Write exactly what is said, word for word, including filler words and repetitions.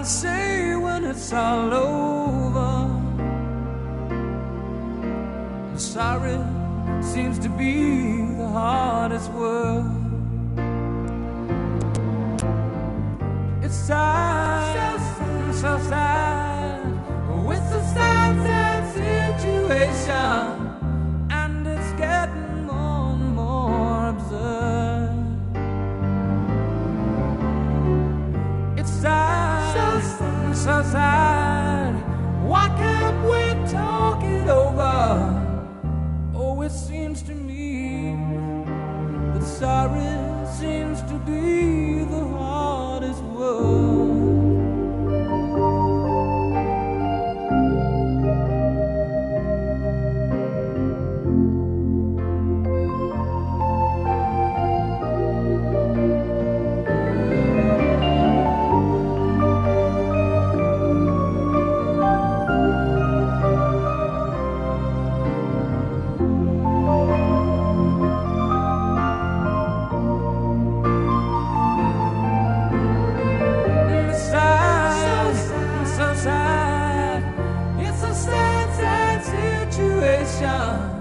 say when it's all over, sorry seems to be the hardest word. It's sad, so, so sad, with a sad, sad situation, and it's getting more and more absurd. It's sad, so, so sad, why can't we talk it over? Oh, it seems to me that sorry seems to be the hardest word. It's a sad, sad situation.